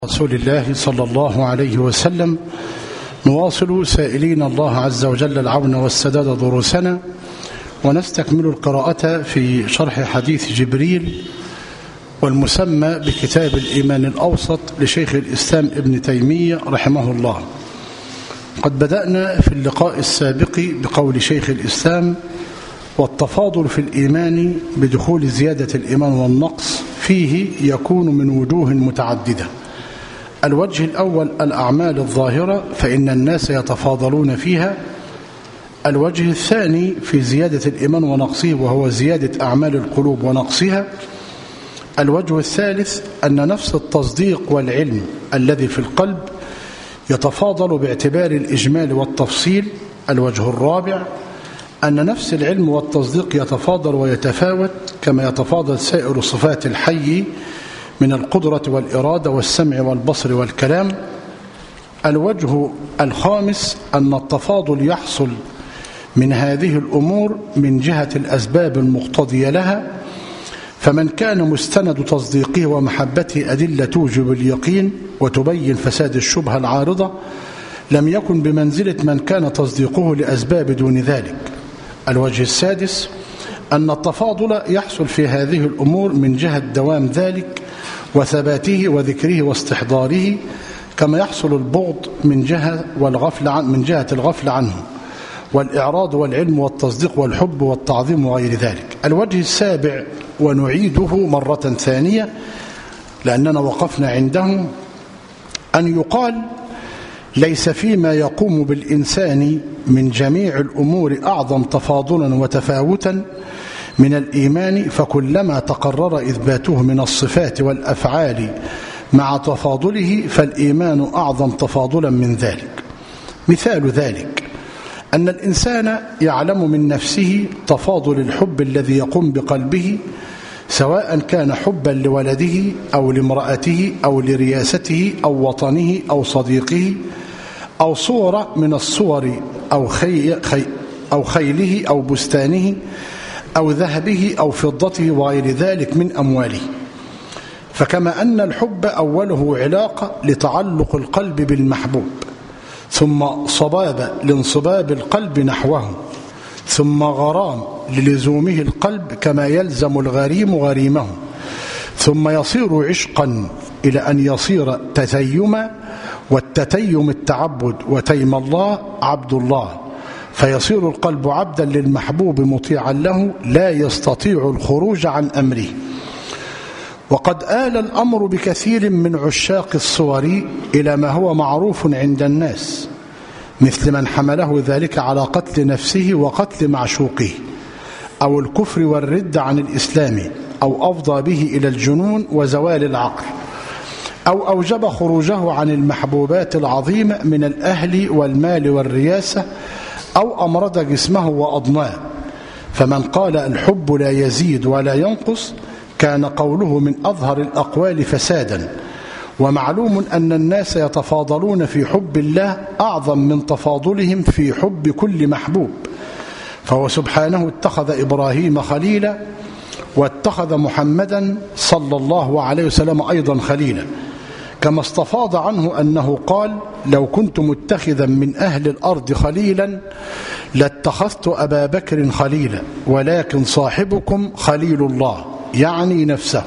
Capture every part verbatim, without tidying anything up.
رسول الله صلى الله عليه وسلم. نواصل سائلين الله عز وجل العون والسداد دروسنا، ونستكمل القراءة في شرح حديث جبريل والمسمى بكتاب الإيمان الأوسط لشيخ الإسلام ابن تيمية رحمه الله. قد بدأنا في اللقاء السابق بقول شيخ الإسلام: والتفاضل في الإيمان بدخول زيادة الإيمان والنقص فيه يكون من وجوه متعددة. الوجه الأول الأعمال الظاهرة، فإن الناس يتفاضلون فيها. الوجه الثاني في زيادة الإيمان ونقصه، وهو زيادة أعمال القلوب ونقصها. الوجه الثالث أن نفس التصديق والعلم الذي في القلب يتفاضل باعتبار الإجمال والتفصيل. الوجه الرابع أن نفس العلم والتصديق يتفاضل ويتفاوت كما يتفاضل سائر صفات الحي من القدرة والإرادة والسمع والبصر والكلام. الوجه الخامس أن التفاضل يحصل من هذه الأمور من جهة الأسباب المقتضية لها، فمن كان مستند تصديقه ومحبته أدلة توجب اليقين وتبين فساد الشبهة العارضة لم يكن بمنزلة من كان تصديقه لأسباب دون ذلك. الوجه السادس أن التفاضل يحصل في هذه الأمور من جهة دوام ذلك وثباته وذكره واستحضاره، كما يحصل البغض من جهة والغفل عن من جهة الغفل عنه، والإعراض والعلم والتصديق والحب والتعظيم وغير ذلك. الوجه السابع ونعيده مرة ثانية لأننا وقفنا عنده، أن يقال: ليس فيما يقوم بالإنسان من جميع الأمور أعظم تفاضلا وتفاوتا من الإيمان، فكلما تقرر إثباته من الصفات والأفعال مع تفاضله فالإيمان أعظم تفاضلا من ذلك. مثال ذلك أن الإنسان يعلم من نفسه تفاضل الحب الذي يقوم بقلبه، سواء كان حبا لولده أو لامرأته أو لرياسته أو وطنه أو صديقه أو صورة من الصور أو, خي خي أو خيله أو بستانه أو ذهبه أو فضته وغير ذلك من أمواله. فكما أن الحب أوله علاقة لتعلق القلب بالمحبوب، ثم صباب لانصباب القلب نحوه، ثم غرام للزومه القلب كما يلزم الغريم غريمه، ثم يصير عشقا إلى أن يصير تتيما، والتتيم التعبد، وتيم الله عبد الله، فيصير القلب عبدا للمحبوب مطيعا له لا يستطيع الخروج عن أمره. وقد آل الأمر بكثير من عشاق الصور إلى ما هو معروف عند الناس، مثل من حمله ذلك على قتل نفسه وقتل معشوقه، أو الكفر والرد عن الإسلام، أو أفضى به إلى الجنون وزوال العقل، أو أوجب خروجه عن المحبوبات العظيمة من الأهل والمال والرياسة، أو أمرض جسمه وأضناه. فمن قال الحب لا يزيد ولا ينقص كان قوله من أظهر الأقوال فسادا. ومعلوم أن الناس يتفاضلون في حب الله أعظم من تفاضلهم في حب كل محبوب، فهو سبحانه اتخذ إبراهيم خليلا، واتخذ محمدا صلى الله عليه وسلم أيضا خليلا، كما استفاض عنه أنه قال: لو كنت متخذا من أهل الأرض خليلا لاتخذت أبا بكر خليلا، ولكن صاحبكم خليل الله، يعني نفسه.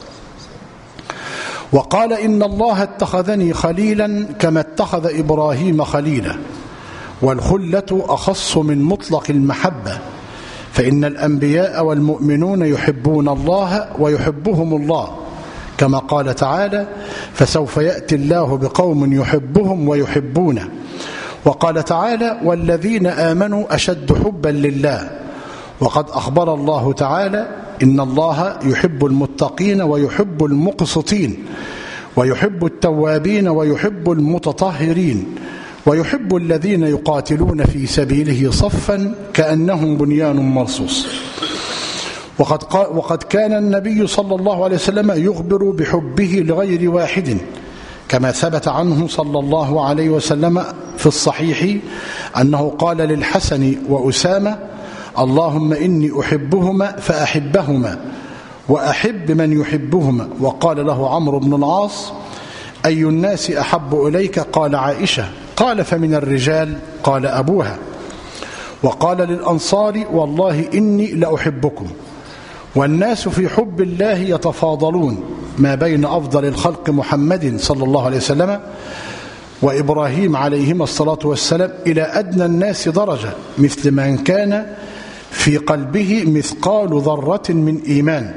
وقال: إن الله اتخذني خليلا كما اتخذ إبراهيم خليلا. والخلة أخص من مطلق المحبة، فإن الأنبياء والمؤمنون يحبون الله ويحبهم الله، كما قال تعالى: فسوف يأتي الله بقوم يحبهم ويحبونه. وقال تعالى: والذين آمنوا أشد حبا لله. وقد أخبر الله تعالى: إن الله يحب المتقين ويحب المقسطين، ويحب التوابين ويحب المتطهرين، ويحب الذين يقاتلون في سبيله صفا كأنهم بنيان مرصوص. وقد, وقد كان النبي صلى الله عليه وسلم يخبر بحبه لغير واحد، كما ثبت عنه صلى الله عليه وسلم في الصحيح أنه قال للحسن وأسامة: اللهم إني أحبهما فأحبهما وأحب من يحبهما. وقال له عمرو بن العاص: أي الناس أحب إليك؟ قال عائشة. قال فمن الرجال؟ قال أبوها. وقال للأنصار والله إني لأحبكم. والناس في حب الله يتفاضلون ما بين أفضل الخلق محمد صلى الله عليه وسلم وإبراهيم عليهما الصلاة والسلام إلى أدنى الناس درجة مثل من كان في قلبه مثقال ذرة من إيمان.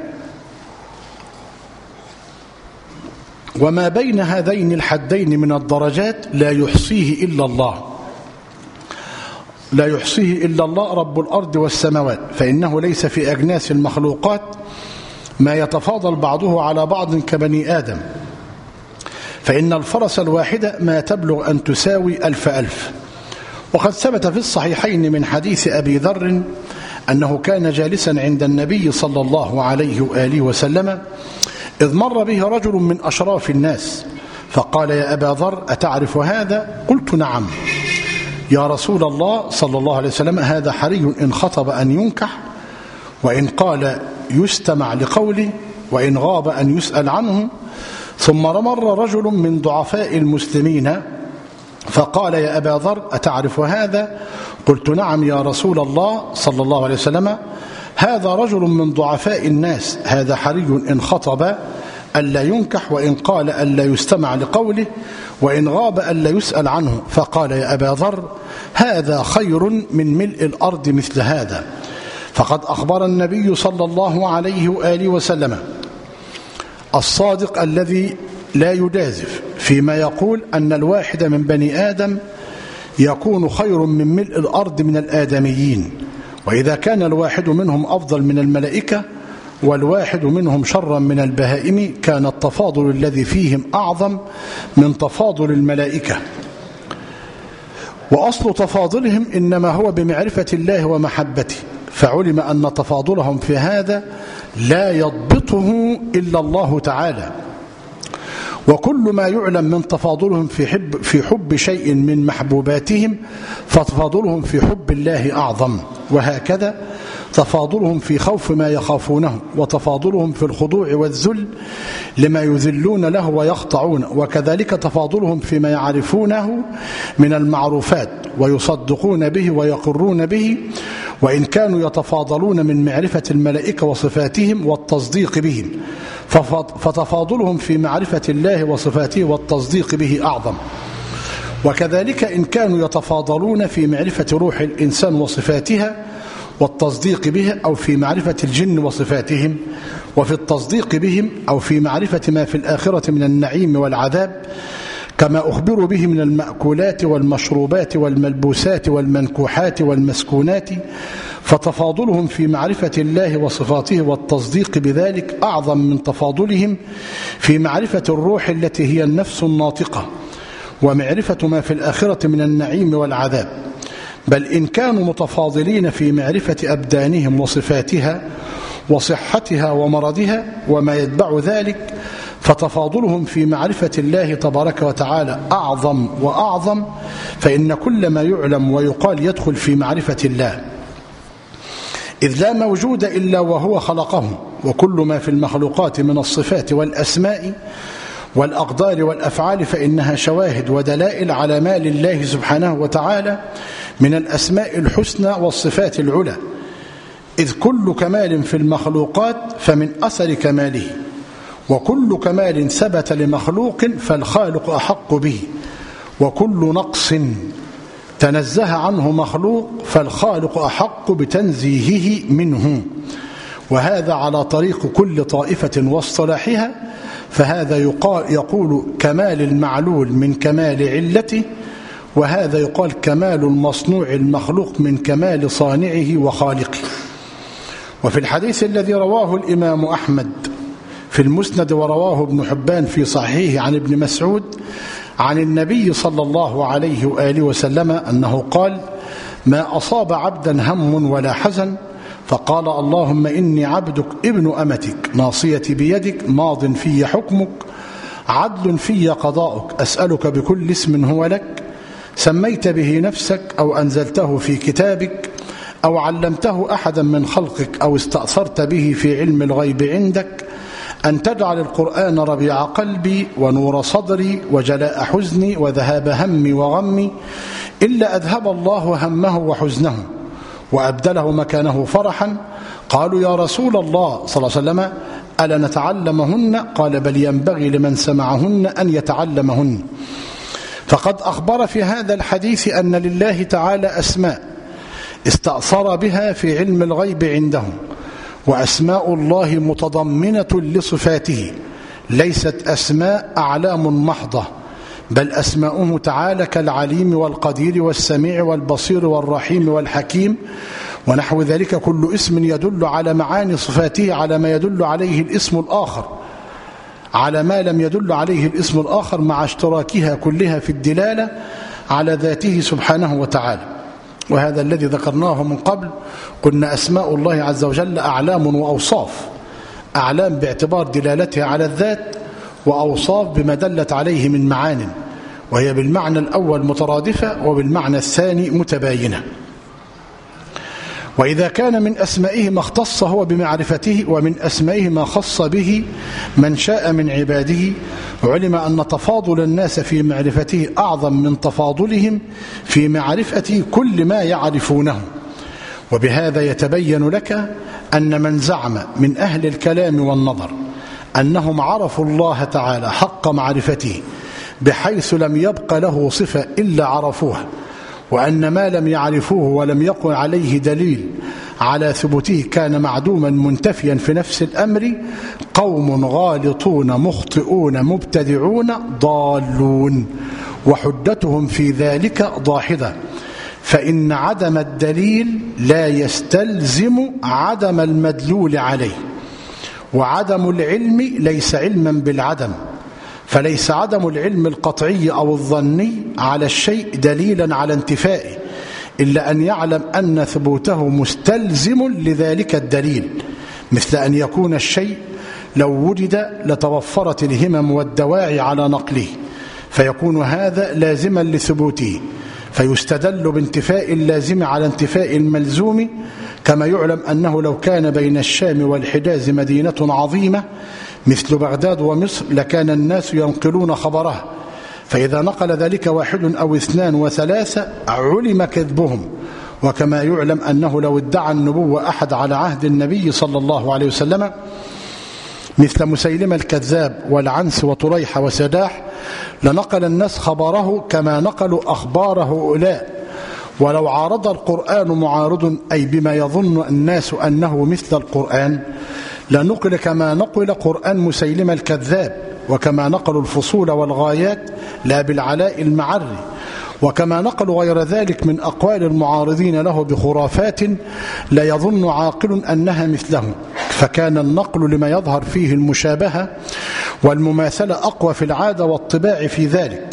وما بين هذين الحدين من الدرجات لا يحصيه إلا الله لا يحصيه إلا الله رب الأرض والسماوات، فإنه ليس في أجناس المخلوقات ما يتفاضل بعضه على بعض كبني آدم، فإن الفرس الواحدة ما تبلغ أن تساوي ألف ألف. وقد ثبت في الصحيحين من حديث أبي ذر أنه كان جالسا عند النبي صلى الله عليه وآله وسلم إذ مر به رجل من أشراف الناس فقال يا أبا ذر أتعرف هذا؟ قلت نعم يا رسول الله صلى الله عليه وسلم، هذا حري إن خطب أن ينكح، وإن قال يستمع لقوله، وإن غاب أن يسأل عنه. ثم مر رجل من ضعفاء المسلمين فقال يا أبا ذر أتعرف هذا؟ قلت نعم يا رسول الله صلى الله عليه وسلم، هذا رجل من ضعفاء الناس، هذا حري إن خطب ألا ينكح، وإن قال ألا يستمع لقوله، وإن غاب ألا يسأل عنه. فقال يا أبا ذر هذا خير من ملء الأرض مثل هذا. فقد أخبر النبي صلى الله عليه وآله وسلم الصادق الذي لا يجازف فيما يقول أن الواحد من بني آدم يكون خير من ملء الأرض من الآدميين، وإذا كان الواحد منهم أفضل من الملائكة والواحد منهم شرا من البهائم كان التفاضل الذي فيهم أعظم من تفاضل الملائكة. وأصل تفاضلهم إنما هو بمعرفة الله ومحبته، فعلم أن تفاضلهم في هذا لا يضبطه إلا الله تعالى. وكل ما يعلم من تفاضلهم في حب, في حب شيء من محبوباتهم فتفاضلهم في حب الله أعظم، وهكذا تفاضلهم في خوف ما يخافونه، وتفاضلهم في الخضوع والذل لما يذلون له ويخضعون، وكذلك تفاضلهم فيما يعرفونه من المعروفات ويصدقون به ويقرون به، وإن كانوا يتفاضلون من معرفة الملائكة وصفاتهم والتصديق بهم، فتفاضلهم في معرفة الله وصفاته والتصديق به أعظم. وكذلك إن كانوا يتفاضلون في معرفة روح الإنسان وصفاتها والتصديق بها، أو في معرفة الجن وصفاتهم وفي التصديق بهم، أو في معرفة ما في الآخرة من النعيم والعذاب كما أخبروا به من المأكولات والمشروبات والملبوسات والمنكوحات والمسكونات، فتفاضلهم في معرفة الله وصفاته والتصديق بذلك أعظم من تفاضلهم في معرفة الروح التي هي النفس الناطقة ومعرفة ما في الآخرة من النعيم والعذاب. بل إن كانوا متفاضلين في معرفة أبدانهم وصفاتها وصحتها ومرضها وما يتبع ذلك، فتفاضلهم في معرفة الله تبارك وتعالى أعظم وأعظم، فإن كل ما يعلم ويقال يدخل في معرفة الله، إذ لا موجود إلا وهو خلقه، وكل ما في المخلوقات من الصفات والأسماء والأقدار والأفعال فإنها شواهد ودلائل على ما لله سبحانه وتعالى من الأسماء الحسنى والصفات العلى، إذ كل كمال في المخلوقات فمن أثر كماله، وكل كمال ثبت لمخلوق فالخالق أحق به، وكل نقص تنزه عنه مخلوق فالخالق أحق بتنزيهه منه. وهذا على طريق كل طائفة واصطلاحها، فهذا يقول كمال المعلول من كمال علته، وهذا يقال كمال المصنوع المخلوق من كمال صانعه وخالقه. وفي الحديث الذي رواه الإمام أحمد في المسند ورواه ابن حبان في صحيحه عن ابن مسعود عن النبي صلى الله عليه وآله وسلم أنه قال: ما أصاب عبدا هم ولا حزن فقال اللهم إني عبدك ابن أمتك ناصيتي بيدك ماض في حكمك عدل في قضاؤك أسألك بكل اسم هو لك سميت به نفسك أو أنزلته في كتابك أو علمته أحدا من خلقك أو استأثرت به في علم الغيب عندك أن تجعل القرآن ربيع قلبي ونور صدري وجلاء حزني وذهاب همي وغمي، إلا أذهب الله همه وحزنه وأبدله مكانه فرحا. قالوا يا رسول الله صلى الله عليه وسلم ألا نتعلمهن؟ قال بل ينبغي لمن سمعهن أن يتعلمهن. فقد أخبر في هذا الحديث أن لله تعالى أسماء استأثر بها في علم الغيب عنده، وأسماء الله متضمنة لصفاته، ليست أسماء أعلام محضة، بل أسماؤه تعالى كالعليم والقدير والسميع والبصير والرحيم والحكيم ونحو ذلك، كل اسم يدل على معاني صفاته على ما يدل عليه الاسم الآخر، على ما لم يدل عليه الاسم الآخر، مع اشتراكها كلها في الدلالة على ذاته سبحانه وتعالى. وهذا الذي ذكرناه من قبل، قلنا أسماء الله عز وجل أعلام وأوصاف، أعلام باعتبار دلالتها على الذات، وأوصاف بما دلت عليه من معان، وهي بالمعنى الأول مترادفة وبالمعنى الثاني متباينة. وإذا كان من أسمائه ما اختص هو بمعرفته، ومن أسمائه ما خص به من شاء من عباده، علم أن تفاضل الناس في معرفته أعظم من تفاضلهم في معرفة كل ما يعرفونه. وبهذا يتبين لك أن من زعم من أهل الكلام والنظر أنهم عرفوا الله تعالى حق معرفته بحيث لم يبق له صفة إلا عرفوها، وأن ما لم يعرفوه ولم يقل عليه دليل على ثبوته كان معدوما منتفيا في نفس الأمر، قوم غالطون مخطئون مبتدعون ضالون، وحجتهم في ذلك ضاحضة. فإن عدم الدليل لا يستلزم عدم المدلول عليه، وعدم العلم ليس علما بالعدم، فليس عدم العلم القطعي أو الظني على الشيء دليلا على انتفائه، إلا أن يعلم أن ثبوته مستلزم لذلك الدليل، مثل أن يكون الشيء لو وجد لتوفرت الهمم والدواعي على نقله، فيكون هذا لازما لثبوته، فيستدل بانتفاء اللازم على انتفاء الملزوم. كما يعلم أنه لو كان بين الشام والحجاز مدينة عظيمة مثل بغداد ومصر لكان الناس ينقلون خبرها، فإذا نقل ذلك واحد أو اثنان وثلاثة علم كذبهم. وكما يعلم أنه لو ادعى النبوة أحد على عهد النبي صلى الله عليه وسلم مثل مسيلمة الكذاب والعنس وطريحة وسداح لنقل الناس خبره كما نقلوا أخبار هؤلاء. ولو عارض القرآن معارض أي بما يظن الناس أنه مثل القرآن لنقل كما نقل قرآن مسيلمة الكذاب، وكما نقلوا الفصول والغايات لا بالعلاء المعري، وكما نقلوا غير ذلك من أقوال المعارضين له بخرافات لا يظن عاقل أنها مثله. فكان النقل لما يظهر فيه المشابهة والمماثلة أقوى في العادة والطباع في ذلك.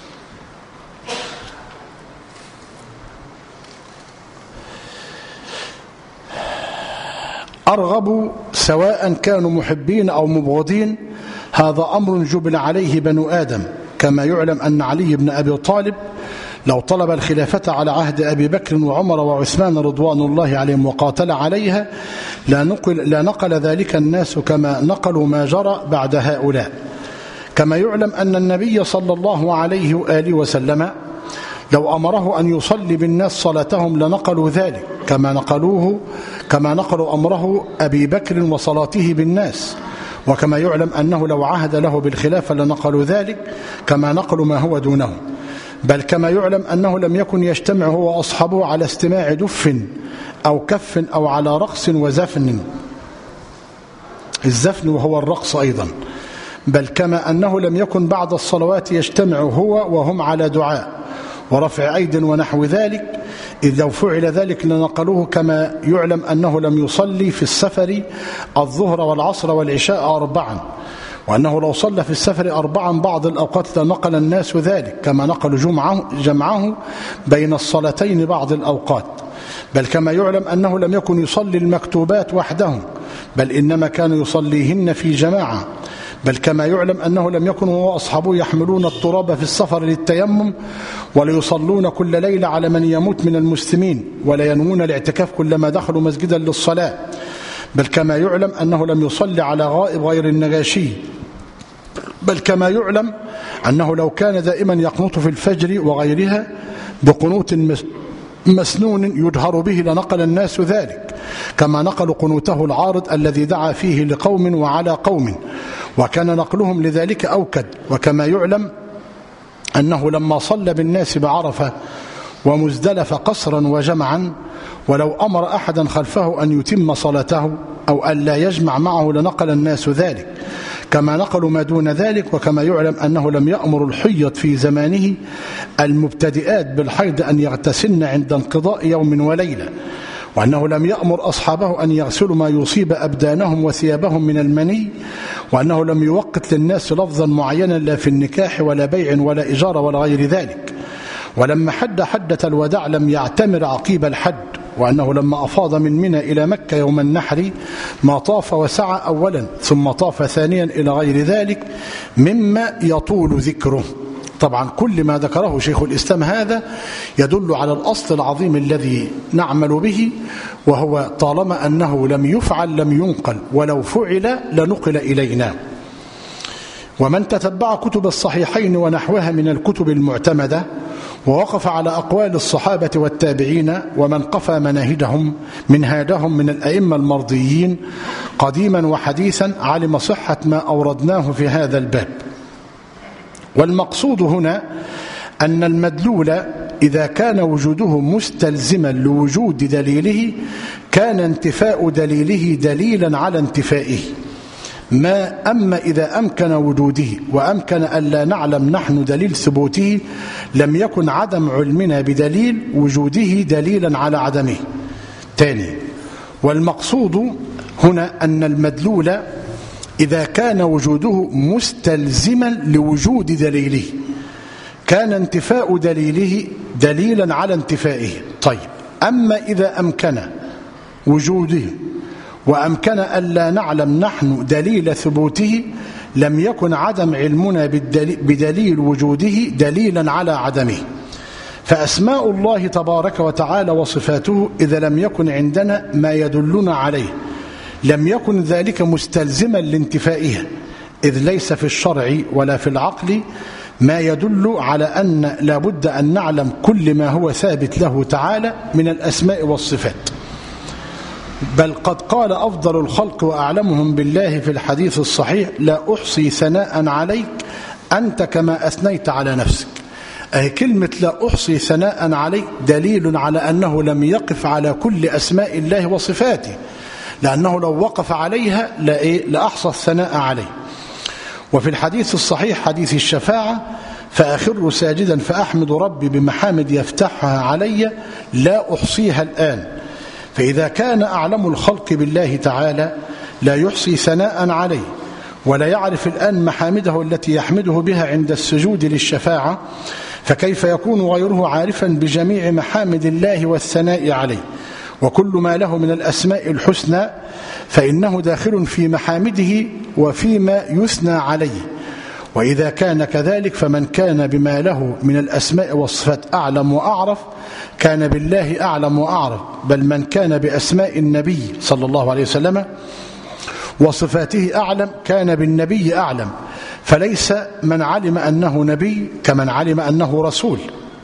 أرغبوا سواء كانوا محبين أو مبغضين، هذا أمر جبل عليه بنو آدم. كما يعلم أن علي بن أبي طالب لو طلب الخلافة على عهد أبي بكر وعمر وعثمان رضوان الله عليهم وقاتل عليها لا نقل, لا نقل ذلك الناس كما نقلوا ما جرى بعد هؤلاء. كما يعلم أن النبي صلى الله عليه وآله وسلم لو أمره أن يصلي بالناس صلاتهم لنقلوا ذلك كما نقلوه كما نقلوا أمره أبي بكر وصلاته بالناس. وكما يعلم أنه لو عهد له بالخلافة لنقلوا ذلك كما نقلوا ما هو دونه. بل كما يعلم أنه لم يكن يجتمع هو وأصحابه على استماع دف أو كف أو على رقص وزفن، الزفن وهو الرقص أيضا. بل كما أنه لم يكن بعد الصلوات يجتمع هو وهم على دعاء ورفع أيد ونحو ذلك، إذ لو فعل ذلك لنقلوه. كما يعلم أنه لم يصلي في السفر الظهر والعصر والعشاء أربعا، وأنه لو صلى في السفر أربعا بعض الأوقات لنقل الناس ذلك كما نقلوا جمعه, جمعه بين الصلاتين بعض الأوقات. بل كما يعلم أنه لم يكن يصلي المكتوبات وحده، بل إنما كان يصليهن في جماعة. بل كما يعلم أنه لم يكن هو وأصحابه يحملون التراب في السفر للتيمم وليصلون كل ليلة على من يموت من المسلمين، ولا ينوون الاعتكاف كلما دخلوا مسجدا للصلاة. بل كما يعلم أنه لم يصلي على غائب غير النجاشي، بل كما يعلم أنه لو كان دائما يقنط في الفجر وغيرها بقنوت مسنون يجهر به لنقل الناس ذلك، كما نقلوا قنوته العارض الذي دعا فيه لقوم وعلى قوم، وكان نقلهم لذلك أوكد. وكما يعلم أنه لما صلى بالناس بعرفة ومزدلف قصرا وجمعا، ولو أمر أحدا خلفه أن يتم صلاته أو أن لا يجمع معه لنقل الناس ذلك، كما نقلوا ما دون ذلك. وكما يعلم أنه لم يأمر الحيض في زمانه المبتدئات بالحيض أن يغتسلن عند انقضاء يوم وليلة، وأنه لم يأمر أصحابه أن يغسلوا ما يصيب أبدانهم وثيابهم من المني، وأنه لم يوقت للناس لفظا معينا لا في النكاح ولا بيع ولا إجارة ولا غير ذلك. ولما حد حدة الوداع لم يعتمر عقيب الحد، وأنه لما أفاض من منى إلى مكة يوم النحر ما طاف وسعى أولا ثم طاف ثانيا إلى غير ذلك مما يطول ذكره. طبعا كل ما ذكره شيخ الإسلام هذا يدل على الأصل العظيم الذي نعمل به، وهو طالما أنه لم يفعل لم ينقل، ولو فعل لنقل إلينا. ومن تتبع كتب الصحيحين ونحوها من الكتب المعتمدة ووقف على أقوال الصحابة والتابعين ومن قفى مناهجهم منهاجهم من الأئمة المرضيين قديما وحديثا علم صحة ما أوردناه في هذا الباب. والمقصود هنا أن المدلول إذا كان وجوده مستلزما لوجود دليله كان انتفاء دليله دليلا على انتفائه. ما أما إذا أمكن وجوده وأمكن أن لا نعلم نحن دليل ثبوته لم يكن عدم علمنا بدليل وجوده دليلا على عدمه. تاني، والمقصود هنا أن المدلول إذا كان وجوده مستلزما لوجود دليله كان انتفاء دليله دليلا على انتفائه. طيب، أما إذا أمكن وجوده وأمكن أن لا نعلم نحن دليل ثبوته لم يكن عدم علمنا بدليل وجوده دليلا على عدمه. فأسماء الله تبارك وتعالى وصفاته إذا لم يكن عندنا ما يدلنا عليه لم يكن ذلك مستلزما لانتفائها، إذ ليس في الشرع ولا في العقل ما يدل على أن لا بد أن نعلم كل ما هو ثابت له تعالى من الأسماء والصفات. بل قد قال أفضل الخلق وأعلمهم بالله في الحديث الصحيح: لا أحصي ثناء عليك أنت كما أثنيت على نفسك. أي كلمة لا أحصي ثناء عليك دليل على أنه لم يقف على كل أسماء الله وصفاته، لأنه لو وقف عليها لأحصى الثناء عليه. وفي الحديث الصحيح حديث الشفاعة: فأخر ساجدا فأحمد ربي بمحامد يفتحها علي لا أحصيها الآن. فإذا كان أعلم الخلق بالله تعالى لا يحصي ثناء عليه ولا يعرف الآن محامده التي يحمده بها عند السجود للشفاعة، فكيف يكون غيره عارفا بجميع محامد الله والثناء عليه وكل ما له من الأسماء الحسنى؟ فإنه داخل في محامده وفيما يثنى عليه. وإذا كان كذلك فمن كان بما له من الأسماء والصفات أعلم وأعرف كان بالله أعلم وأعرف، بل من كان بأسماء النبي صلى الله عليه وسلم وصفاته أعلم كان بالنبي أعلم. فليس من علم أنه نبي كمن علم أنه رسول،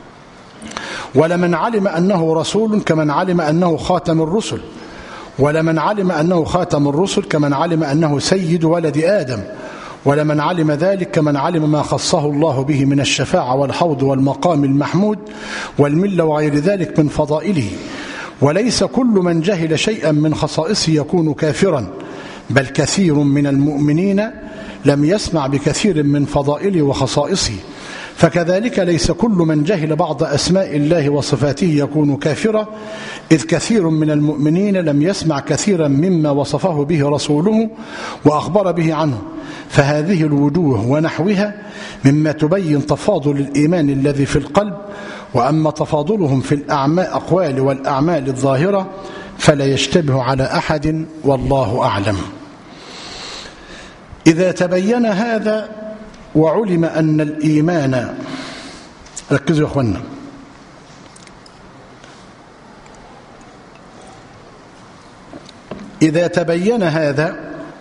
ولا من علم أنه رسول كمن علم أنه خاتم الرسل، ولا من علم أنه خاتم الرسل كمن علم أنه سيد ولد آدم، ولا من علم ذلك كمن علم ما خصه الله به من الشفاعة والحوض والمقام المحمود والملة وغير ذلك من فضائله. وليس كل من جهل شيئا من خصائصه يكون كافرا، بل كثير من المؤمنين لم يسمع بكثير من فضائله وخصائصه. فكذلك ليس كل من جهل بعض أسماء الله وصفاته يكون كافرا، إذ كثير من المؤمنين لم يسمع كثيرا مما وصفه به رسوله وأخبر به عنه. فهذه الوجوه ونحوها مما تبين تفاضل الإيمان الذي في القلب. وأما تفاضلهم في الأقوال والأعمال الظاهرة فلا يشتبه على أحد، والله أعلم. إذا تبين هذا وعلم أن الإيمان، ركزوا يا أخوانا، إذا تبين هذا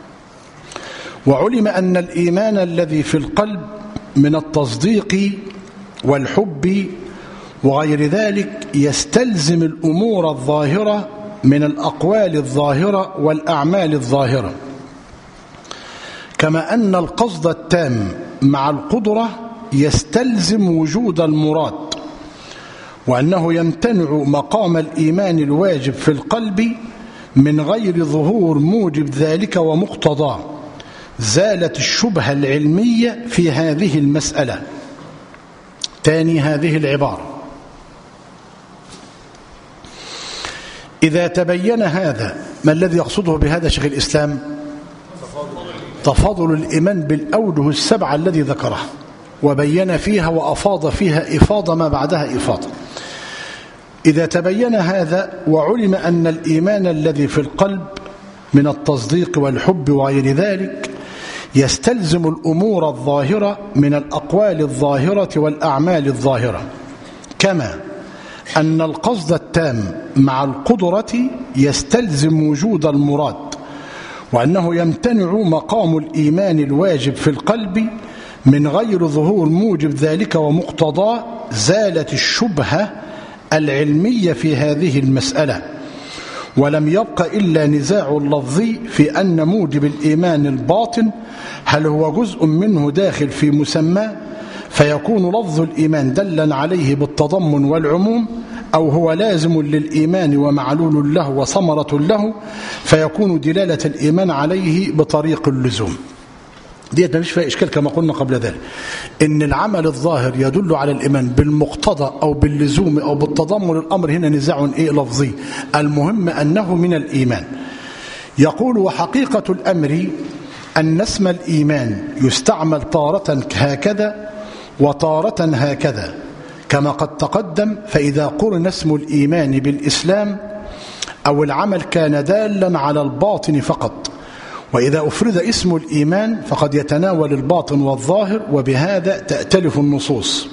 وعلم أن الإيمان الذي في القلب من التصديق والحب وغير ذلك يستلزم الأمور الظاهرة من الأقوال الظاهرة والأعمال الظاهرة، كما أن القصد التام مع القدرة يستلزم وجود المراد، وأنه يمتنع مقام الإيمان الواجب في القلب من غير ظهور موجب ذلك ومقتضاه. زالت الشبهة العلمية في هذه المسألة. تاني هذه العبارة: إذا تبين هذا، ما الذي يقصده بهذا شيخ الإسلام؟ تفاضل الإيمان بالأوجه السبعة الذي ذكرها وبين فيها وأفاض فيها إفاضة ما بعدها إفاضة. إذا تبين هذا وعلم أن الإيمان الذي في القلب من التصديق والحب وغير ذلك يستلزم الأمور الظاهرة من الأقوال الظاهرة والأعمال الظاهرة، كما أن القصد التام مع القدرة يستلزم وجود المراد، وأنه يمتنع مقام الإيمان الواجب في القلب من غير ظهور موجب ذلك ومقتضاه. زالت الشبهة العلمية في هذه المسألة، ولم يبق إلا نزاع لفظي في أن موجب الإيمان الباطن هل هو جزء منه داخل في مسماه فيكون لفظ الإيمان دلا عليه بالتضمن والعموم، أو هو لازم للإيمان ومعلول له وثمرة له فيكون دلالة الإيمان عليه بطريق اللزوم. ديت مفيش فيها إشكال كما قلنا قبل ذلك، إن العمل الظاهر يدل على الإيمان بالمقتضى أو باللزوم أو بالتضمن. الأمر هنا نزاع إيه لفظي، المهم أنه من الإيمان. يقول: وحقيقة الأمر أن اسم الإيمان يستعمل تارة هكذا وتارة هكذا كما قد تقدم، فإذا قرن اسم الإيمان بالإسلام أو العمل كان دالا على الباطن فقط، وإذا أفرد اسم الإيمان فقد يتناول الباطن والظاهر، وبهذا تأتلف النصوص.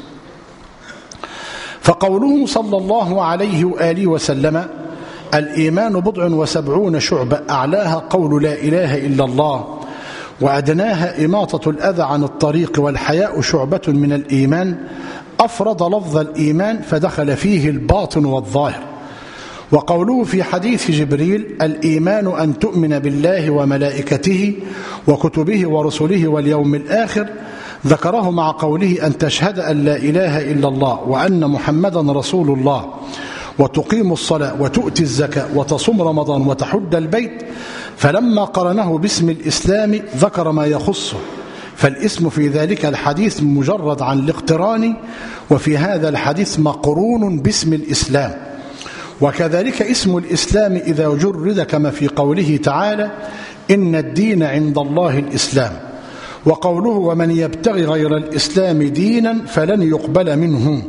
فقوله صلى الله عليه وآله وسلم: الإيمان بضع وسبعون شعبة، أعلاها قول لا إله إلا الله، وأدناها إماطة الأذى عن الطريق، والحياء شعبة من الإيمان، أفرد لفظ الإيمان فدخل فيه الباطن والظاهر. وقوله في حديث جبريل: الإيمان أن تؤمن بالله وملائكته وكتبه ورسله واليوم الآخر، ذكره مع قوله: أن تشهد أن لا إله إلا الله وأن محمدا رسول الله، وتقيم الصلاة وتؤتي الزكاة وتصوم رمضان وتحج البيت، فلما قرنه باسم الإسلام ذكر ما يخصه، فالاسم في ذلك الحديث مجرد عن الاقتران، وفي هذا الحديث مقرون باسم الإسلام. وكذلك اسم الإسلام إذا جرد كما في قوله تعالى: إن الدين عند الله الإسلام، وقوله: ومن يبتغي غير الإسلام دينا فلن يقبل منه،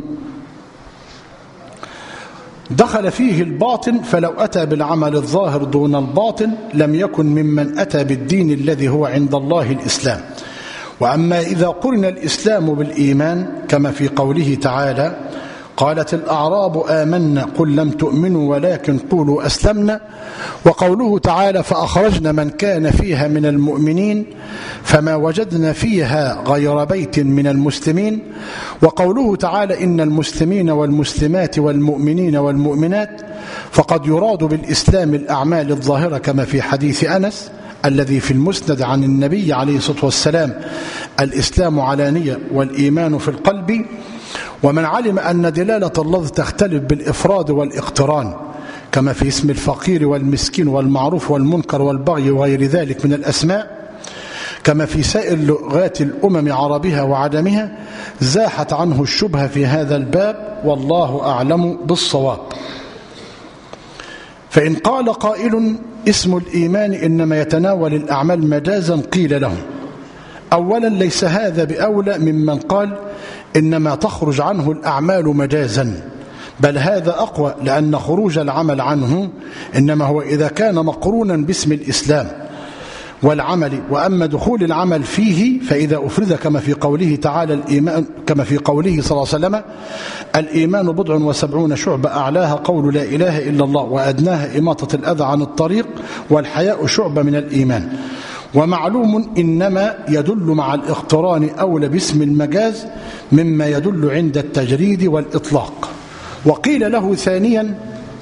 دخل فيه الباطن، فلو أتى بالعمل الظاهر دون الباطن لم يكن ممن أتى بالدين الذي هو عند الله الإسلام. وأما إذا قرن الإسلام بالإيمان كما في قوله تعالى: قالت الأعراب آمنا قل لم تؤمنوا ولكن قولوا أسلمنا، وقوله تعالى: فأخرجنا من كان فيها من المؤمنين فما وجدنا فيها غير بيت من المسلمين، وقوله تعالى: إن المسلمين والمسلمات والمؤمنين والمؤمنات، فقد يراد بالإسلام الأعمال الظاهرة كما في حديث أنس الذي في المسند عن النبي عليه الصلاة والسلام: الإسلام علانية والإيمان في القلب. ومن علم أن دلالة اللفظ تختلف بالإفراد والإقتران كما في اسم الفقير والمسكين والمعروف والمنكر والبغي وغير ذلك من الأسماء، كما في سائر لغات الأمم عربها وعدمها، زاحت عنه الشبهة في هذا الباب، والله أعلم بالصواب. فإن قال قائل: اسم الإيمان إنما يتناول الأعمال مجازا، قيل له: أولا ليس هذا بأولى ممن قال إنما تخرج عنه الأعمال مجازا، بل هذا أقوى، لأن خروج العمل عنه إنما هو إذا كان مقرونا باسم الإسلام، والعمل. وأما دخول العمل فيه فإذا أفرد كما في قوله تعالى الإيمان، كما في قوله صلى الله عليه وسلم: الإيمان بضع وسبعون شعبة أعلاها قول لا إله إلا الله وأدناها إماطة الأذى عن الطريق والحياء شعبة من الإيمان. ومعلوم إنما يدل مع الاقتران أولى باسم المجاز مما يدل عند التجريد والإطلاق. وقيل له ثانيا: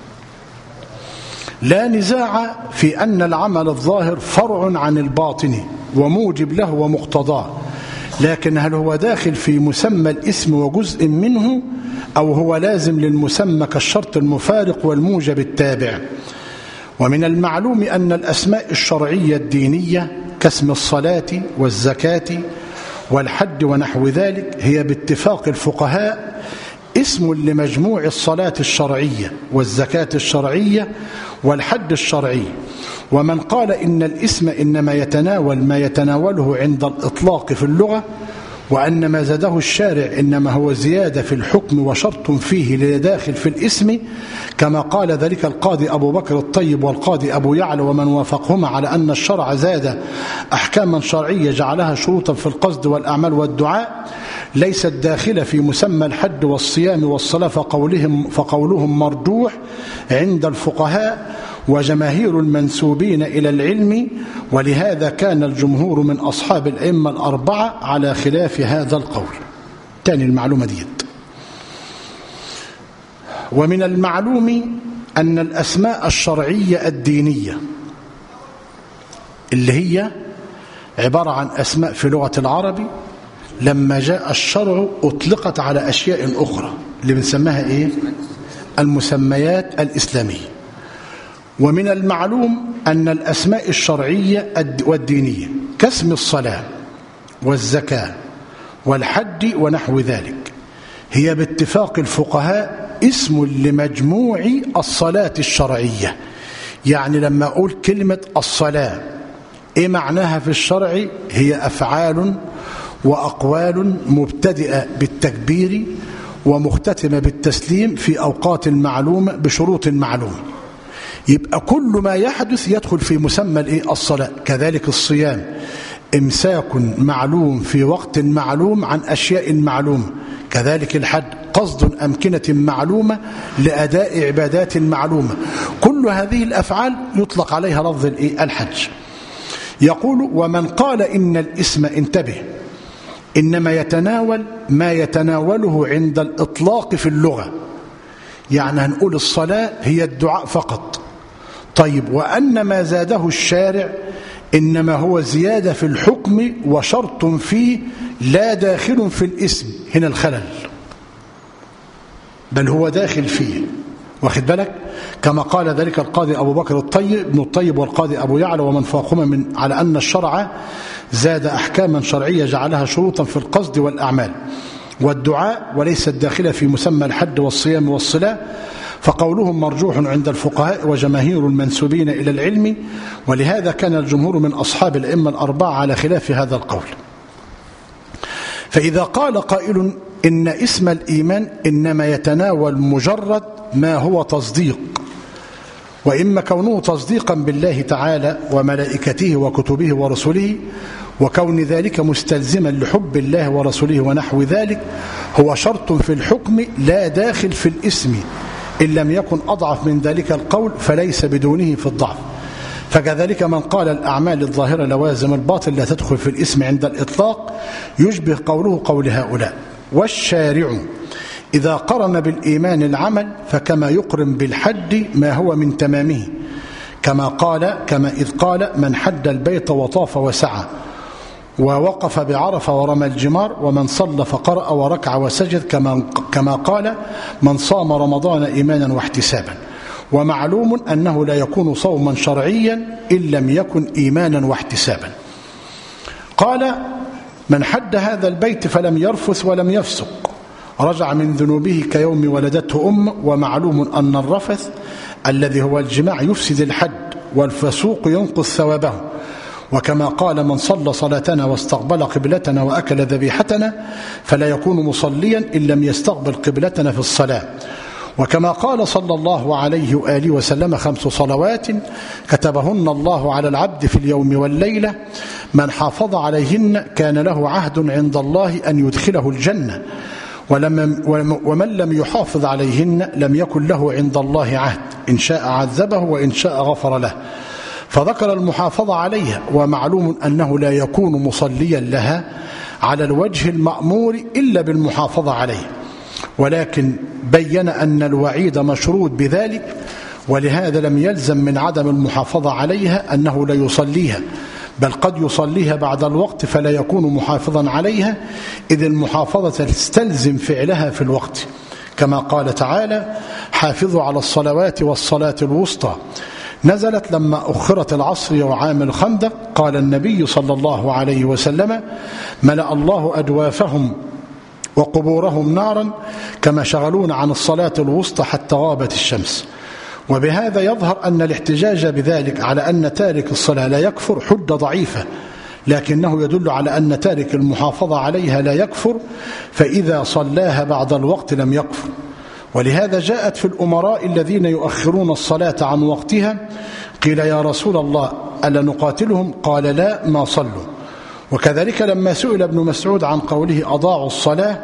لا نزاع في أن العمل الظاهر فرع عن الباطن وموجب له ومقتضاه، لكن هل هو داخل في مسمى الاسم وجزء منه أو هو لازم للمسمى كالشرط المفارق والموجب التابع؟ ومن المعلوم أن الأسماء الشرعية الدينية كاسم الصلاة والزكاة والحج ونحو ذلك هي باتفاق الفقهاء اسم لمجموع الصلاة الشرعية والزكاة الشرعية والحج الشرعي. ومن قال إن الاسم إنما يتناول ما يتناوله عند الإطلاق في اللغة، وأن ما زاده الشارع إنما هو زيادة في الحكم وشرط فيه لداخل في الاسم، كما قال ذلك القاضي أبو بكر الطيب والقاضي أبو يعلى ومن وافقهما على أن الشرع زاد أحكاما شرعية جعلها شروطا في القصد والأعمال والدعاء ليست داخلة في مسمى الحج والصيام والصلاة، فقولهم, فقولهم مرجوح عند الفقهاء وجماهير المنسوبين إلى العلم، ولهذا كان الجمهور من أصحاب الأئمة الأربعة على خلاف هذا القول. تاني المعلومة ديت. ومن المعلوم أن الأسماء الشرعية الدينية اللي هي عبارة عن أسماء في لغة العرب لما جاء الشرع أطلقت على أشياء أخرى اللي بنسميها إيه؟ المسميات الإسلامية. ومن المعلوم أن الأسماء الشرعية والدينية كاسم الصلاة والزكاة والحج ونحو ذلك هي باتفاق الفقهاء اسم لمجموع الصلاة الشرعية. يعني لما أقول كلمة الصلاة إيه معناها في الشرع؟ هي أفعال وأقوال مبتدئة بالتكبير ومختتمة بالتسليم في أوقات المعلومة بشروط معلومة. يبقى كل ما يحدث يدخل في مسمى الايه؟ الصلاة. كذلك الصيام امساك معلوم في وقت معلوم عن أشياء معلومة. كذلك الحج قصد أمكنة معلومة لأداء عبادات معلومة. كل هذه الأفعال يطلق عليها لفظ الايه؟ الحج. يقول: ومن قال إن الاسم انتبه إنما يتناول ما يتناوله عند الإطلاق في اللغة، يعني هنقول الصلاة هي الدعاء فقط. طيب، وأن ما زاده الشارع إنما هو زيادة في الحكم وشرط فيه لا داخل في الاسم، هنا الخلل، بل هو داخل فيه. واخد بالك؟ كما قال ذلك القاضي أبو بكر الطيب ابن الطيب والقاضي أبو يعلى ومن فاقهما من على أن الشرع زاد أحكاما شرعية جعلها شروطا في القصد والأعمال والدعاء وليست داخلة في مسمى الحج والصيام والصلاة، فقولهم مرجوح عند الفقهاء وجماهير المنسوبين إلى العلم، ولهذا كان الجمهور من أصحاب الأئمة الأربعة على خلاف هذا القول. فإذا قال قائل إن اسم الإيمان إنما يتناول مجرد ما هو تصديق، وإما كونه تصديقا بالله تعالى وملائكته وكتبه ورسله، وكون ذلك مستلزما لحب الله ورسوله ونحو ذلك، هو شرط في الحكم لا داخل في الاسم، إن لم يكن أضعف من ذلك القول فليس بدونه في الضعف. فكذلك من قال الأعمال الظاهرة لوازم الباطل لا تدخل في الاسم عند الإطلاق يشبه قوله قول هؤلاء. والشارع إذا قرن بالإيمان العمل فكما يقرن بالحج ما هو من تمامه، كما قال كما إذ قال من حج البيت وطاف وسعى ووقف بعرفة ورمى الجمار ومن صلى فقرأ وركع وسجد، كما كما قال من صام رمضان إيمانا واحتسابا. ومعلوم أنه لا يكون صوما شرعيا إن لم يكن إيمانا واحتسابا. قال من حج هذا البيت فلم يرفث ولم يفسق رجع من ذنوبه كيوم ولدته أم. ومعلوم أن الرفث الذي هو الجماع يفسد الحج والفسوق ينقص ثوابه. وكما قال من صلى صلاتنا واستقبل قبلتنا وأكل ذبيحتنا فلا يكون مصليا إن لم يستقبل قبلتنا في الصلاة. وكما قال صلى الله عليه وآله وسلم: خمس صلوات كتبهن الله على العبد في اليوم والليلة، من حافظ عليهن كان له عهد عند الله أن يدخله الجنة، ومن لم يحافظ عليهن لم يكن له عند الله عهد، إن شاء عذبه وإن شاء غفر له. فذكر المحافظة عليها، ومعلوم أنه لا يكون مصليا لها على الوجه المأمور إلا بالمحافظة عليه، ولكن بين أن الوعيد مشروط بذلك، ولهذا لم يلزم من عدم المحافظة عليها أنه لا يصليها، بل قد يصليها بعد الوقت فلا يكون محافظا عليها، إذ المحافظة تستلزم فعلها في الوقت، كما قال تعالى: حافظوا على الصلوات والصلاة الوسطى. نزلت لما أخرت العصر وعام الخندق، قال النبي صلى الله عليه وسلم: ملأ الله أدوافهم وقبورهم نارا كما شغلون عن الصلاة الوسطى حتى غابت الشمس. وبهذا يظهر أن الاحتجاج بذلك على أن تارك الصلاة لا يكفر حجة ضعيفة، لكنه يدل على أن تارك المحافظة عليها لا يكفر، فإذا صلاها بعد الوقت لم يكفر. ولهذا جاءت في الأمراء الذين يؤخرون الصلاة عن وقتها، قيل: يا رسول الله ألا نقاتلهم؟ قال: لا، ما صلوا. وكذلك لما سئل ابن مسعود عن قوله أضاعوا الصلاة،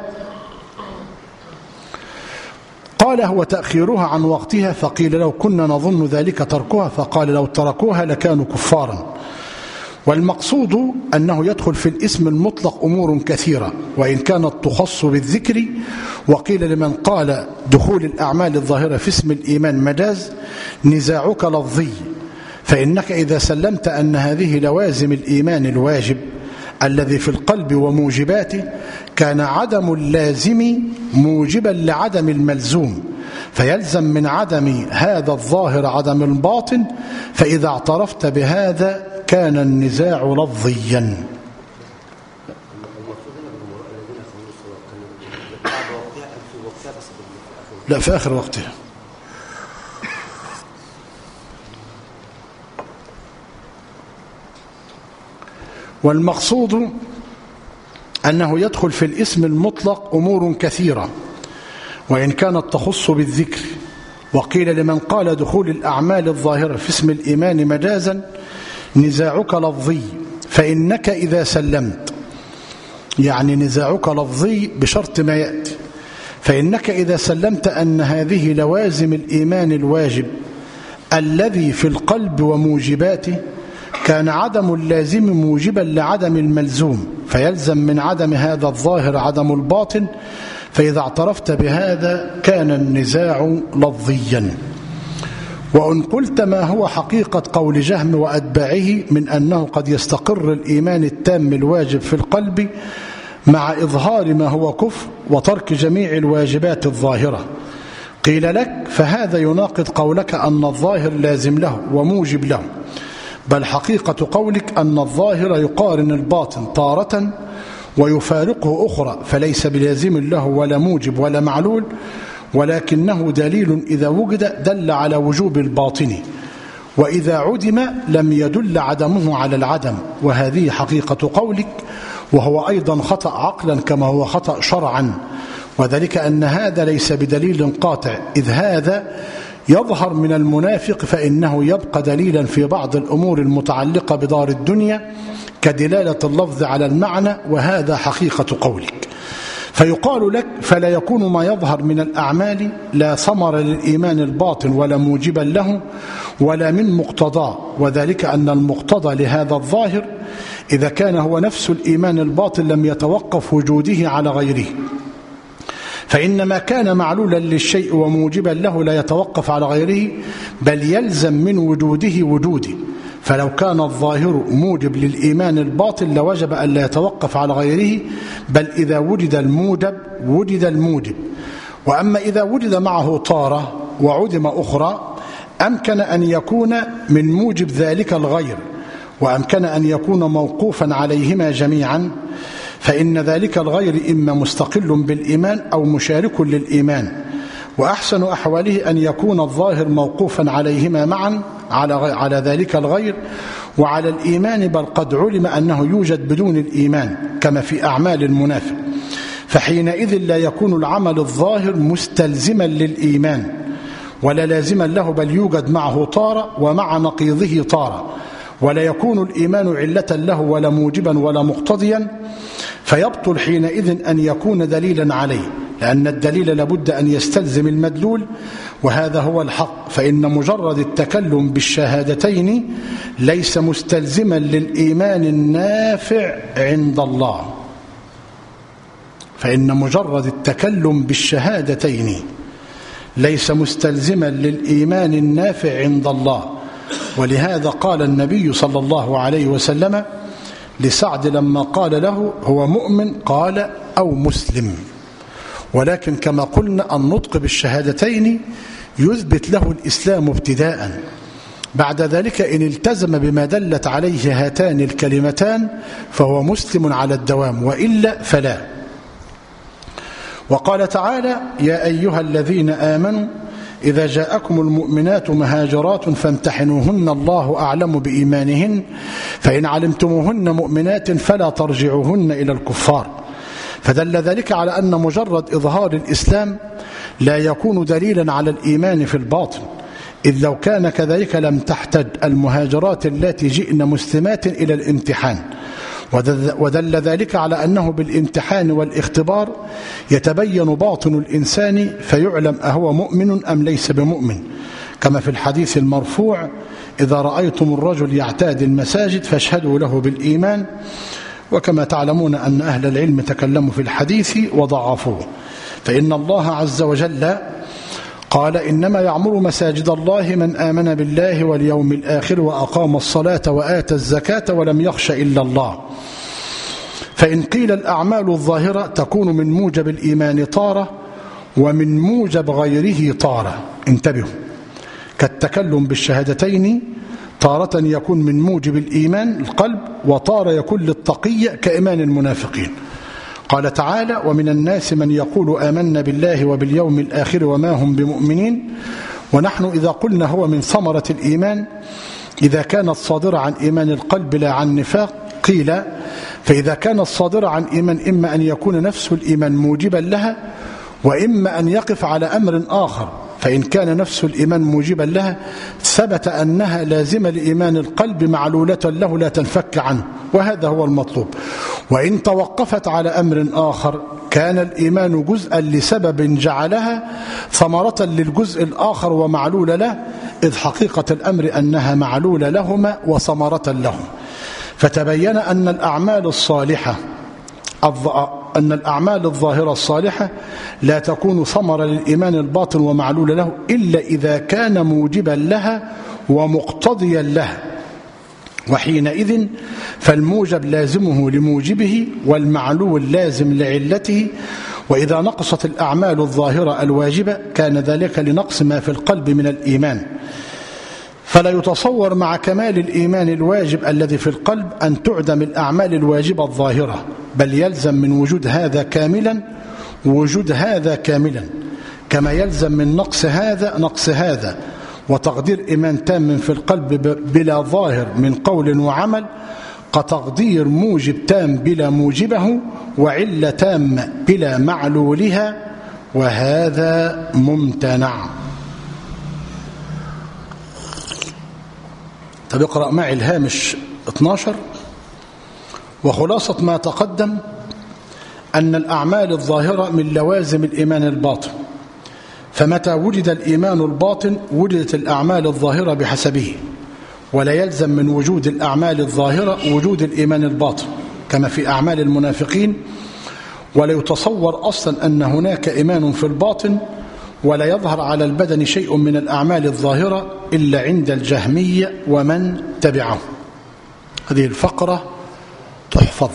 قال: هو تأخيرها عن وقتها، فقيل له: كنا نظن ذلك تركها، فقال: لو تركوها لكانوا كفارا. والمقصود أنه يدخل في الاسم المطلق أمور كثيرة، وإن كانت تخص بالذكر. وقيل لمن قال دخول الأعمال الظاهرة في اسم الإيمان مجاز: نزاعك لفظي، فإنك إذا سلمت أن هذه لوازم الإيمان الواجب الذي في القلب وموجباته، كان عدم اللازم موجبا لعدم الملزوم، فيلزم من عدم هذا الظاهر عدم الباطن، فإذا اعترفت بهذا كان النزاع لفظيا. لا، في آخر وقتها. والمقصود أنه يدخل في الاسم المطلق أمور كثيرة، وإن كانت تخص بالذكر. وقيل لمن قال دخول الأعمال الظاهرة في اسم الإيمان مجازا: نزاعك لفظي، فإنك إذا سلمت، يعني نزاعك لفظي بشرط ما يأتي، فإنك إذا سلمت أن هذه لوازم الإيمان الواجب الذي في القلب وموجباته، كان عدم اللازم موجبا لعدم الملزوم، فيلزم من عدم هذا الظاهر عدم الباطن، فإذا اعترفت بهذا كان النزاع لفظيا. وإن قلت ما هو حقيقة قول جهم وأتباعه من أنه قد يستقر الإيمان التام الواجب في القلب مع إظهار ما هو كفر وترك جميع الواجبات الظاهرة، قيل لك: فهذا يناقض قولك أن الظاهر لازم له وموجب له، بل حقيقة قولك أن الظاهر يقارن الباطن تارة ويفارقه أخرى، فليس بلازم له ولا موجب ولا معلول، ولكنه دليل إذا وجد دل على وجوب الباطن، وإذا عدم لم يدل عدمه على العدم، وهذه حقيقة قولك، وهو أيضا خطأ عقلا كما هو خطأ شرعا، وذلك أن هذا ليس بدليل قاطع، إذ هذا يظهر من المنافق، فإنه يبقى دليلا في بعض الأمور المتعلقة بدار الدنيا كدلالة اللفظ على المعنى، وهذا حقيقة قولك. فيقال لك: فلا يكون ما يظهر من الأعمال لا ثمر للإيمان الباطن ولا موجبا له ولا من مقتضاه، وذلك أن المقتضى لهذا الظاهر إذا كان هو نفس الإيمان الباطن لم يتوقف وجوده على غيره، فإنما كان معلولا للشيء وموجبا له لا يتوقف على غيره، بل يلزم من وجوده وجوده. فلو كان الظاهر موجب للإيمان الباطن لوجب أن لا يتوقف على غيره، بل إذا وجد الموجب وجد الموجب. وأما إذا وجد معه طارة وعدم أخرى، أمكن أن يكون من موجب ذلك الغير، وأمكن أن يكون موقوفا عليهما جميعا، فإن ذلك الغير إما مستقل بالإيمان أو مشارك للإيمان، وأحسن أحواله أن يكون الظاهر موقوفا عليهما معا، على, على ذلك الغير وعلى الإيمان، بل قد علم أنه يوجد بدون الإيمان كما في أعمال المنافق، فحينئذ لا يكون العمل الظاهر مستلزما للإيمان ولا لازما له، بل يوجد معه طارة ومع نقيضه طارة، ولا يكون الإيمان علة له ولا موجبا ولا مقتضيا، فيبطل حينئذ أن يكون دليلا عليه، لأن الدليل لابد أن يستلزم المدلول، وهذا هو الحق. فإن مجرد التكلم بالشهادتين ليس مستلزما للإيمان النافع عند الله. فإن مجرد التكلم بالشهادتين ليس مستلزما للإيمان النافع عند الله. ولهذا قال النبي صلى الله عليه وسلم لسعد لما قال له هو مؤمن قال أو مسلم. ولكن كما قلنا النطق بالشهادتين يثبت له الإسلام ابتداء، بعد ذلك إن التزم بما دلت عليه هاتان الكلمتان فهو مسلم على الدوام، وإلا فلا. وقال تعالى يا أيها الذين آمنوا إذا جاءكم المؤمنات مهاجرات فامتحنوهن الله أعلم بإيمانهن فإن علمتموهن مؤمنات فلا ترجعوهن إلى الكفار. فدل ذلك على أن مجرد إظهار الإسلام لا يكون دليلا على الإيمان في الباطن، إذ لو كان كذلك لم تحتج المهاجرات التي جئن مسلمات إلى الامتحان. ودل ذلك على أنه بالامتحان والاختبار يتبين باطن الإنسان فيعلم أهو مؤمن أم ليس بمؤمن، كما في الحديث المرفوع إذا رأيتم الرجل يعتاد المساجد فاشهدوا له بالإيمان. وكما تعلمون أن أهل العلم تكلموا في الحديث وضعفوه. فإن الله عز وجل قال إنما يعمر مساجد الله من آمن بالله واليوم الآخر وأقام الصلاة وآتى الزكاة ولم يخش إلا الله. فإن قيل الأعمال الظاهرة تكون من موجب الإيمان طارة ومن موجب غيره طارة، انتبهوا، كالتكلم بالشهادتين طارة يكون من موجب الإيمان القلب، وطارة يكون للتقية كإيمان المنافقين. قال تعالى ومن الناس من يقول آمنا بالله وباليوم الآخر وما هم بمؤمنين. ونحن إذا قلنا هو من ثمرة الإيمان إذا كانت صادرة عن إيمان القلب لا عن نفاق، قيل فإذا كانت صادرة عن إيمان إما أن يكون نفس الإيمان موجبا لها وإما أن يقف على أمر آخر. فإن كان نفس الإيمان موجبا لها ثبت أنها لازمة لإيمان القلب معلولة له لا تنفك عنه، وهذا هو المطلوب. وإن توقفت على أمر آخر كان الإيمان جزءا لسبب جعلها ثمرة للجزء الآخر ومعلول له، إذ حقيقة الأمر أنها معلولة لهما وثمرة لهم. فتبين أن الأعمال الصالحة أن الأعمال الظاهرة الصالحة لا تكون ثمرة للإيمان الباطن ومعلول له إلا إذا كان موجبا لها ومقتضيا لها، وحينئذ فالموجب لازمه لموجبه والمعلول لازم لعلته. وإذا نقصت الأعمال الظاهرة الواجبة كان ذلك لنقص ما في القلب من الإيمان. فلا يتصور مع كمال الإيمان الواجب الذي في القلب أن تعدم الأعمال الواجبة الظاهرة، بل يلزم من وجود هذا كاملا وجود هذا كاملا، كما يلزم من نقص هذا نقص هذا. وتقدير إيمان تام في القلب بلا ظاهر من قول وعمل كتقدير موجب تام بلا موجبه وعلة تام بلا معلولها، وهذا ممتنع. طب اقرأ معي الهامش اثناشر. وخلاصة ما تقدم أن الأعمال الظاهرة من لوازم الإيمان الباطن، فمتى وجد الإيمان الباطن وجدت الأعمال الظاهرة بحسبه، ولا يلزم من وجود الأعمال الظاهرة وجود الإيمان الباطن كما في أعمال المنافقين. ولا يتصور أصلا أن هناك إيمان في الباطن ولا يظهر على البدن شيء من الأعمال الظاهرة إلا عند الجهمية ومن تبعه. هذه الفقرة تحفظ.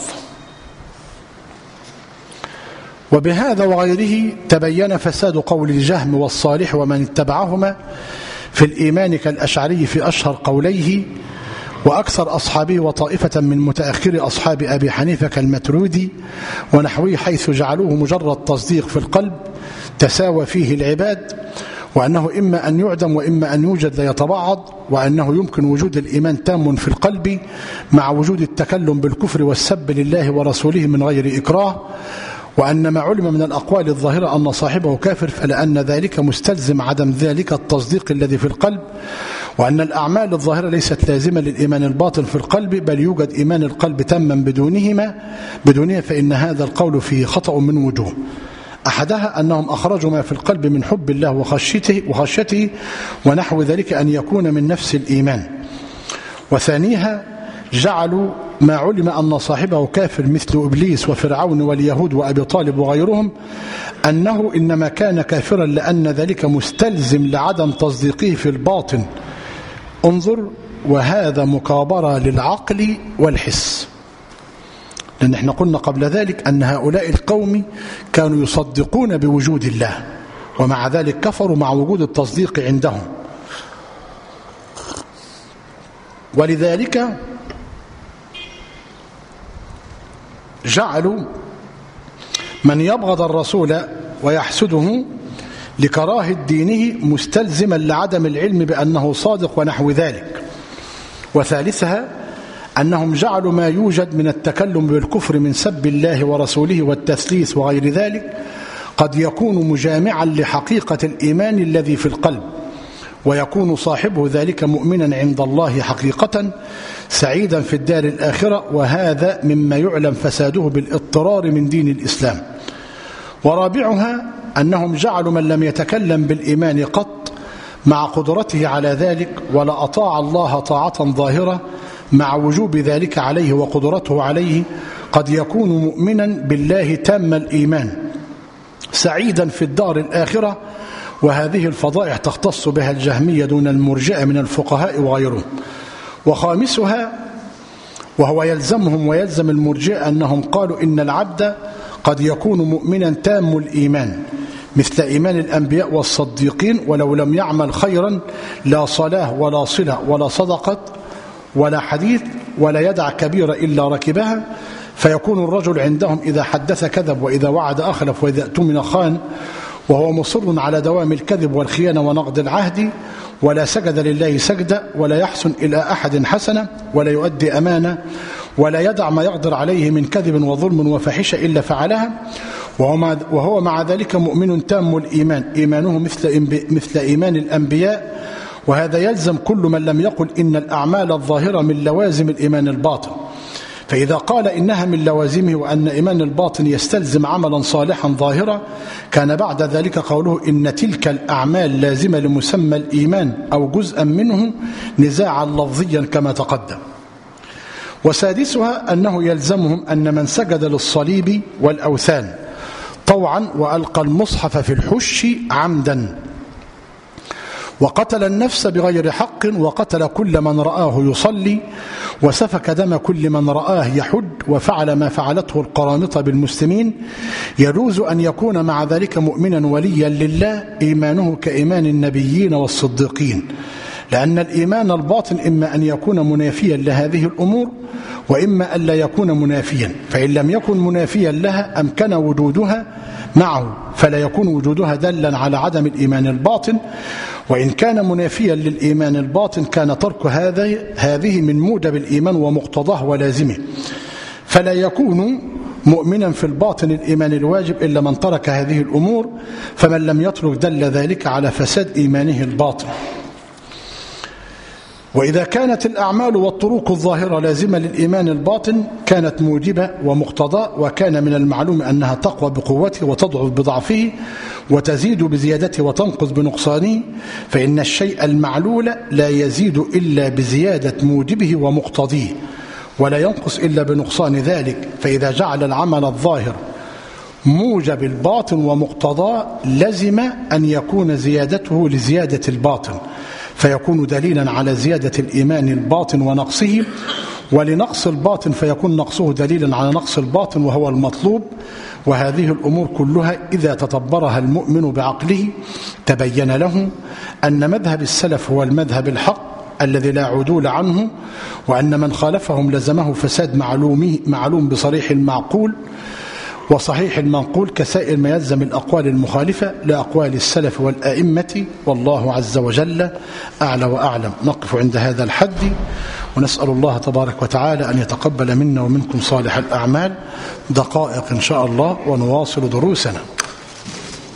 وبهذا وغيره تبين فساد قول الجهم والصالح ومن اتبعهما في الإيمان كالأشعري في أشهر قوليه، وأكثر أصحابه وطائفة من متأخر أصحاب أبي حنيفة كالمترودي ونحوه، حيث جعلوه مجرد تصديق في القلب تساوى فيه العباد، وأنه إما أن يعدم وإما أن يوجد ليتبعض، وأنه يمكن وجود الإيمان تام في القلب مع وجود التكلم بالكفر والسب لله ورسوله من غير إكراه، وأن ما علم من الأقوال الظاهرة أن صاحبه كافر فلأن ذلك مستلزم عدم ذلك التصديق الذي في القلب، وأن الأعمال الظاهرة ليست لازمة للإيمان الباطن في القلب، بل يوجد إيمان القلب تما بدونهما بدونها، فإن هذا القول فيه خطأ من وجوه. أحدها أنهم أخرجوا ما في القلب من حب الله وخشيته, وخشيته ونحو ذلك أن يكون من نفس الإيمان. وثانيها جعلوا ما علم أن صاحبه كافر مثل إبليس وفرعون واليهود وأبي طالب وغيرهم أنه إنما كان كافرا لأن ذلك مستلزم لعدم تصديقه في الباطن. انظر، وهذا مكابرة للعقل والحس، لأن احنا قلنا قبل ذلك أن هؤلاء القوم كانوا يصدقون بوجود الله، ومع ذلك كفروا مع وجود التصديق عندهم. ولذلك جعلوا من يبغض الرسول ويحسده لكراهة دينه مستلزما لعدم العلم بأنه صادق ونحو ذلك. وثالثها أنهم جعلوا ما يوجد من التكلم بالكفر من سب الله ورسوله والتثليث وغير ذلك قد يكون مجامعا لحقيقة الإيمان الذي في القلب، ويكون صاحبه ذلك مؤمنا عند الله حقيقة سعيدا في الدار الآخرة، وهذا مما يعلم فساده بالاضطرار من دين الإسلام. ورابعها أنهم جعلوا من لم يتكلم بالإيمان قط مع قدرته على ذلك ولا أطاع الله طاعة ظاهرة مع وجوب ذلك عليه وقدرته عليه قد يكون مؤمنا بالله تام الإيمان سعيدا في الدار الآخرة، وهذه الفضائح تختص بها الجهمية دون المرجئة من الفقهاء وغيرهم. وخامسها وهو يلزمهم ويلزم المرجئة أنهم قالوا إن العبد قد يكون مؤمنا تام الإيمان مثل إيمان الأنبياء والصديقين ولو لم يعمل خيرا لا صلاة ولا صلة ولا صدقة ولا حديث ولا يدع كبيرة إلا ركبها، فيكون الرجل عندهم إذا حدث كذب وإذا وعد أخلف وإذا اؤتمن خان، وهو مصر على دوام الكذب والخيانة ونقض العهد، ولا سجد لله سجدة ولا يحسن إلى أحد حسنة ولا يؤدي أمانة ولا يدع ما يقدر عليه من كذب وظلم وفحشة إلا فعلها، وهو مع ذلك مؤمن تام الإيمان إيمانه مثل مثل إيمان الأنبياء. وهذا يلزم كل من لم يقل إن الأعمال الظاهرة من لوازم الإيمان الباطن، فإذا قال إنها من لوازمه وأن إيمان الباطن يستلزم عملا صالحا ظاهرا كان بعد ذلك قوله إن تلك الأعمال لازمة لمسمى الإيمان أو جزءا منه نزاعا لفظيا كما تقدم. وسادسها أنه يلزمهم أن من سجد للصليب والأوثان طوعا وألقى المصحف في الحش عمدا وقتل النفس بغير حق وقتل كل من رآه يصلي وسفك دم كل من رآه يحج وفعل ما فعلته القرامطة بالمسلمين يجوز أن يكون مع ذلك مؤمنا وليا لله إيمانه كإيمان النبيين والصديقين، لأن الإيمان الباطن إما أن يكون منافيا لهذه الأمور وإما أن لا يكون منافيا، فإن لم يكن منافيا لها أمكن وجودها معه فلا يكون وجودها دلا على عدم الإيمان الباطن، وإن كان منافيا للإيمان الباطن كان ترك هذه من موجب الإيمان ومقتضاه ولازمه، فلا يكون مؤمنا في الباطن الإيمان الواجب إلا من ترك هذه الأمور، فمن لم يترك دل ذلك على فساد إيمانه الباطن. وإذا كانت الأعمال والطرق الظاهرة لازمة للإيمان الباطن كانت موجبة ومقتضى، وكان من المعلوم أنها تقوى بقوته وتضعف بضعفه وتزيد بزيادته وتنقص بنقصانه، فإن الشيء المعلول لا يزيد إلا بزيادة موجبه ومقتضيه ولا ينقص إلا بنقصان ذلك، فإذا جعل العمل الظاهر موجب الباطن ومقتضاه لزم أن يكون زيادته لزيادة الباطن فيكون دليلا على زيادة الإيمان الباطن ونقصه، ولنقص الباطن فيكون نقصه دليلا على نقص الباطن وهو المطلوب. وهذه الأمور كلها إذا تدبرها المؤمن بعقله تبين له أن مذهب السلف هو المذهب الحق الذي لا عدول عنه، وأن من خالفهم لزمه فساد معلوم معلوم بصريح المعقول، وصحيح المنقول كسائر ما يلزم الأقوال المخالفة لأقوال السلف والآئمة، والله عز وجل أعلى وأعلم. نقف عند هذا الحد، ونسأل الله تبارك وتعالى أن يتقبل منا ومنكم صالح الأعمال. دقائق إن شاء الله ونواصل دروسنا.